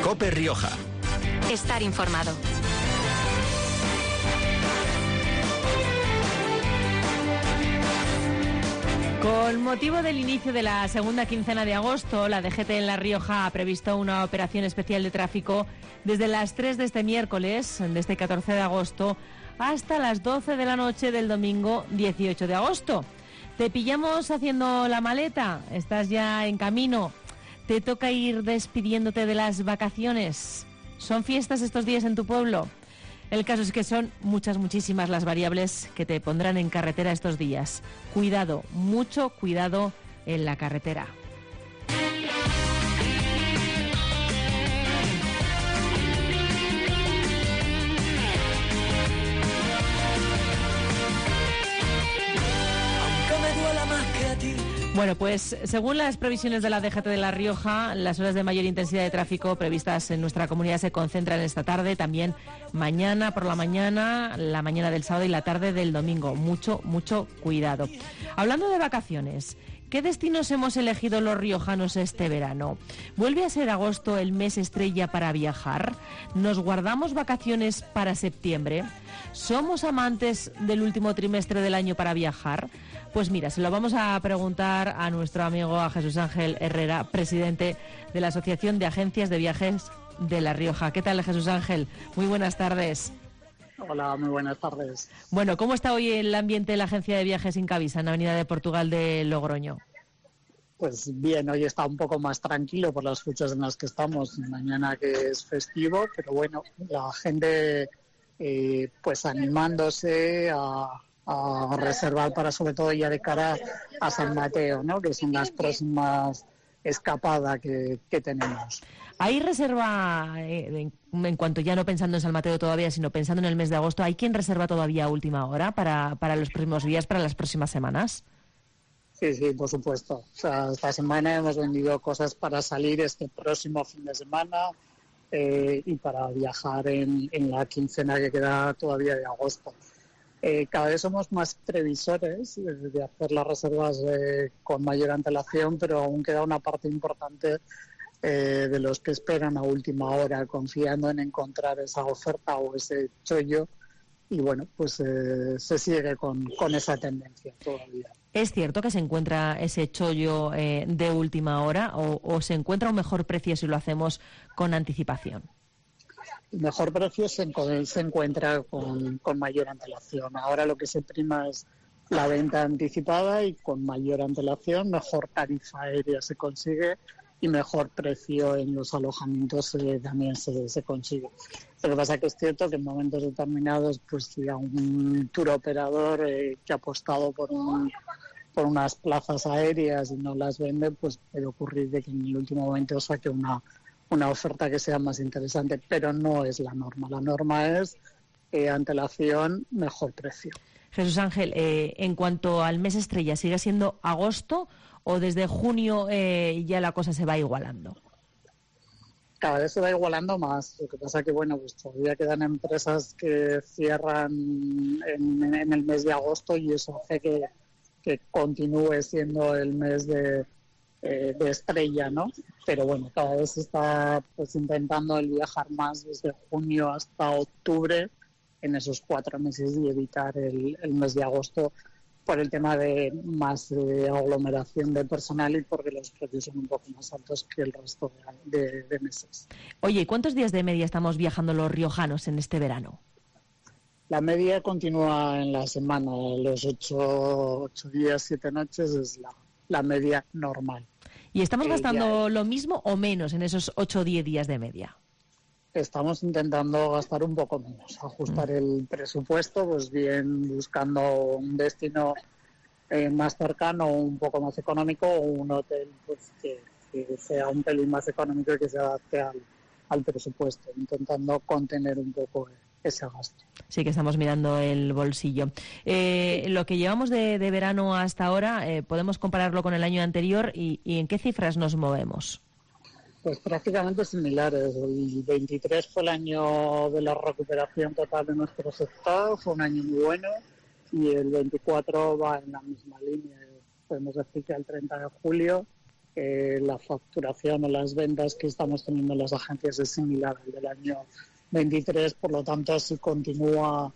COPE Rioja. Estar informado. Con motivo del inicio de la segunda quincena de agosto, la DGT en La Rioja ha previsto una operación especial de tráfico desde las 3 de este miércoles, de este 14 de agosto, hasta las 12 de la noche del domingo 18 de agosto. ¿Te pillamos haciendo la maleta? ¿Estás ya en camino? ¿Te toca ir despidiéndote de las vacaciones? ¿Son fiestas estos días en tu pueblo? El caso es que son muchísimas las variables que te pondrán en carretera estos días. Cuidado, mucho cuidado en la carretera. Bueno, pues según las previsiones de la DGT de La Rioja, las horas de mayor intensidad de tráfico previstas en nuestra comunidad se concentran esta tarde, también mañana por la mañana del sábado y la tarde del domingo. Mucho cuidado. Hablando de vacaciones, ¿qué destinos hemos elegido los riojanos este verano? ¿Vuelve a ser agosto el mes estrella para viajar? ¿Nos guardamos vacaciones para septiembre? ¿Somos amantes del último trimestre del año para viajar? Pues mira, se lo vamos a preguntar a nuestro amigo, a Jesús Ángel Herrera, presidente de la Asociación de Agencias de Viajes de La Rioja. ¿Qué tal, Jesús Ángel? Muy buenas tardes. Hola, muy buenas tardes. Bueno, ¿cómo está hoy el ambiente de la Agencia de Viajes Incavisa en la Avenida de Portugal de Logroño? Pues bien, hoy está un poco más tranquilo por las fechas en las que estamos. Mañana que es festivo, pero bueno, la gente pues animándose a reservar para, sobre todo ya de cara a San Mateo, ¿no? Que son las próximas escapadas que tenemos. ¿Hay reserva, en cuanto ya no pensando en San Mateo todavía, sino pensando en el mes de agosto, hay quien reserva todavía a última hora para los próximos días, para las próximas semanas? Sí, por supuesto. O sea, esta semana hemos vendido cosas para salir este próximo fin de semana y para viajar en la quincena que queda todavía de agosto. Cada vez somos más previsores de hacer las reservas con mayor antelación, pero aún queda una parte importante de los que esperan a última hora, confiando en encontrar esa oferta o ese chollo, y bueno, pues se sigue con esa tendencia todavía. ¿Es cierto que se encuentra ese chollo de última hora o se encuentra un mejor precio si lo hacemos con anticipación? El mejor precio se encuentra con mayor antelación. Ahora lo que se prima es la venta anticipada y con mayor antelación, mejor tarifa aérea se consigue y mejor precio en los alojamientos también se consigue. Lo que pasa es que es cierto que en momentos determinados, pues si a un tour operador que ha apostado por unas plazas aéreas y no las vende, pues puede ocurrir de que en el último momento saque una oferta que sea más interesante, pero no es la norma. La norma es antelación, mejor precio. Jesús Ángel, en cuanto al mes estrella, ¿sigue siendo agosto o desde junio ya la cosa se va igualando? Cada vez se va igualando más. Lo que pasa que, bueno, pues todavía quedan empresas que cierran en el mes de agosto y eso hace que continúe siendo el mes de estrella, ¿no? Pero bueno, cada vez se está pues intentando el viajar más desde junio hasta octubre en esos 4 meses y evitar el mes de agosto por el tema de más aglomeración de personal y porque los precios son un poco más altos que el resto de meses. Oye, ¿cuántos días de media estamos viajando los riojanos en este verano? La media continúa en la semana, los 8 días, 7 noches es la media normal. ¿Y estamos gastando lo mismo o menos en esos 8 o 10 días de media? Estamos intentando gastar un poco menos, ajustar el presupuesto, pues bien buscando un destino más cercano, un poco más económico, o un hotel pues que sea un pelín más económico y que se adapte al presupuesto, intentando contener un poco ese gasto. Sí, que estamos mirando el bolsillo. Lo que llevamos de verano hasta ahora, ¿podemos compararlo con el año anterior y en qué cifras nos movemos? Pues prácticamente similares. El 23 fue el año de la recuperación total de nuestro sector, fue un año muy bueno, y el 24 va en la misma línea. Podemos decir que el 30 de julio la facturación o las ventas que estamos teniendo en las agencias es similar al del año 23, por lo tanto, si continúa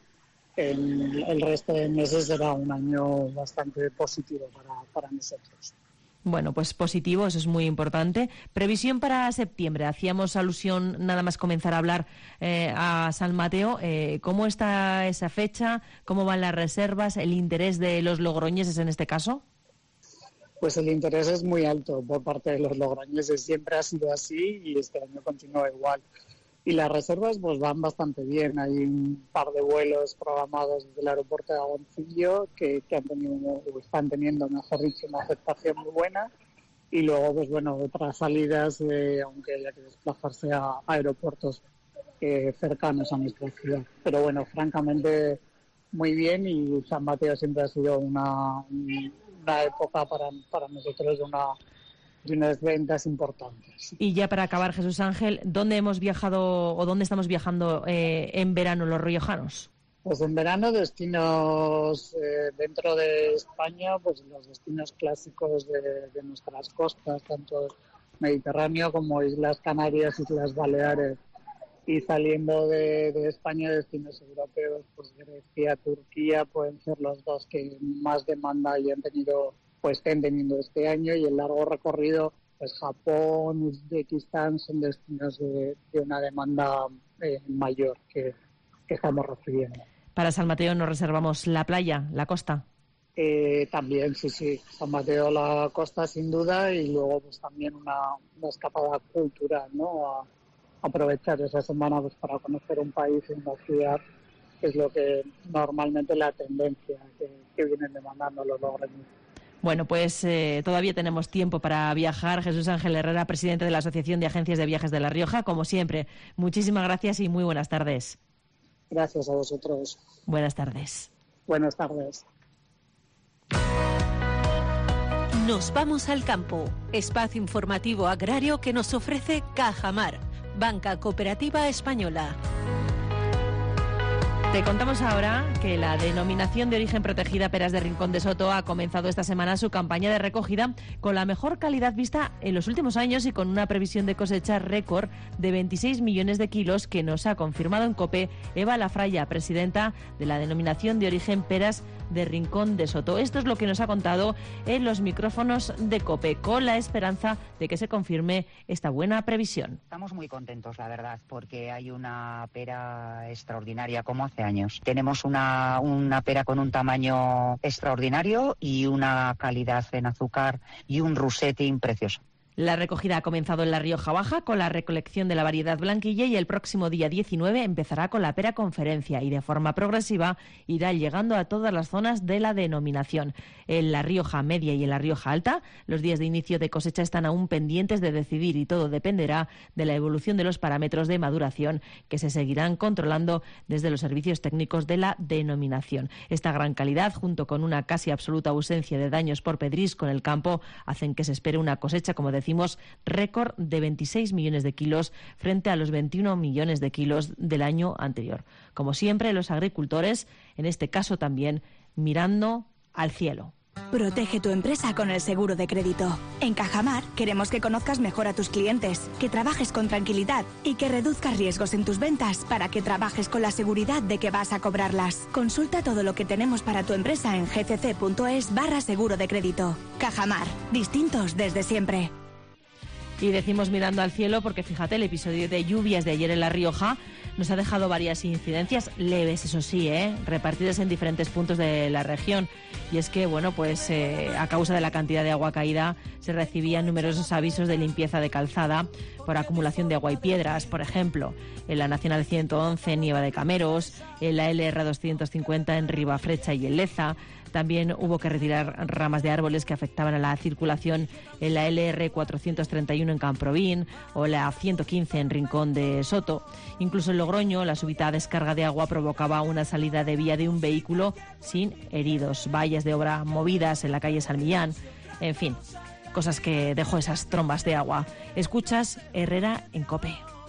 el resto de meses será un año bastante positivo para nosotros. Bueno, pues positivo, eso es muy importante. Previsión para septiembre. Hacíamos alusión, nada más comenzar a hablar, a San Mateo. ¿Cómo está esa fecha? ¿Cómo van las reservas? ¿El interés de los logroñeses en este caso? Pues el interés es muy alto por parte de los logroñeses. Siempre ha sido así y este año continúa igual. Y las reservas pues van bastante bien. Hay un par de vuelos programados desde el aeropuerto de Agoncillo que han tenido, o están teniendo, mejor dicho, una aceptación muy buena. Y luego, pues bueno, otras salidas, aunque haya que desplazarse a aeropuertos cercanos a nuestra ciudad. Pero bueno, francamente, muy bien, y San Mateo siempre ha sido una época para nosotros de unas ventas importantes. Y ya para acabar, Jesús Ángel, ¿dónde hemos viajado o dónde estamos viajando en verano los riojanos? Pues en verano destinos dentro de España, pues los destinos clásicos de nuestras costas, tanto Mediterráneo como Islas Canarias, Islas Baleares, y saliendo de España, destinos europeos, pues Grecia, Turquía, pueden ser los dos que más demanda estén teniendo este año, y el largo recorrido, pues Japón, Uzbekistán son destinos de una demanda mayor que estamos recibiendo. Para San Mateo nos reservamos la playa, la costa. También, sí. San Mateo, la costa sin duda, y luego pues también una escapada cultural, ¿no? Aprovechar esa semana pues para conocer un país y una ciudad, que es lo que normalmente la tendencia que vienen demandando los logroñeses. Bueno, pues todavía tenemos tiempo para viajar. Jesús Ángel Herrera, presidente de la Asociación de Agencias de Viajes de La Rioja, como siempre, muchísimas gracias y muy buenas tardes. Gracias a vosotros. Buenas tardes. Buenas tardes. Nos vamos al campo, espacio informativo agrario que nos ofrece Cajamar, Banca Cooperativa Española. Te contamos ahora que la denominación de origen protegida Peras de Rincón de Soto ha comenzado esta semana su campaña de recogida con la mejor calidad vista en los últimos años y con una previsión de cosecha récord de 26 millones de kilos, que nos ha confirmado en COPE Eva Lafraya, presidenta de la denominación de origen Peras de Rincón de Soto. Esto es lo que nos ha contado en los micrófonos de COPE, con la esperanza de que se confirme esta buena previsión. Estamos muy contentos, la verdad, porque hay una pera extraordinaria como hace años. Tenemos una pera con un tamaño extraordinario y una calidad en azúcar y un rusetting precioso. La recogida ha comenzado en La Rioja Baja con la recolección de la variedad blanquilla, y el próximo día 19 empezará con la pera conferencia y de forma progresiva irá llegando a todas las zonas de la denominación. En La Rioja Media y en La Rioja Alta, los días de inicio de cosecha están aún pendientes de decidir, y todo dependerá de la evolución de los parámetros de maduración, que se seguirán controlando desde los servicios técnicos de la denominación. Esta gran calidad, junto con una casi absoluta ausencia de daños por pedrisco en el campo, hacen que se espere una cosecha, como decimos, récord de 26 millones de kilos frente a los 21 millones de kilos del año anterior. Como siempre, los agricultores, en este caso también, mirando al cielo. Protege tu empresa con el seguro de crédito. En Cajamar queremos que conozcas mejor a tus clientes, que trabajes con tranquilidad y que reduzcas riesgos en tus ventas para que trabajes con la seguridad de que vas a cobrarlas. Consulta todo lo que tenemos para tu empresa en gcc.es/seguro de crédito. Cajamar, distintos desde siempre. Y decimos mirando al cielo porque, fíjate, el episodio de lluvias de ayer en La Rioja nos ha dejado varias incidencias leves, eso sí, repartidas en diferentes puntos de la región. Y es que, bueno, pues a causa de la cantidad de agua caída se recibían numerosos avisos de limpieza de calzada por acumulación de agua y piedras. Por ejemplo, en la Nacional 111 en Nieva de Cameros, en la LR 250 en Ribafrecha y en Leza. También hubo que retirar ramas de árboles que afectaban a la circulación en la LR 431 en Camprovín o la 115 en Rincón de Soto. Incluso en Logroño, la súbita descarga de agua provocaba una salida de vía de un vehículo sin heridos. Vallas de obra movidas en la calle Salmillán. En fin, cosas que dejó esas trombas de agua. Escuchas Herrera en COPE.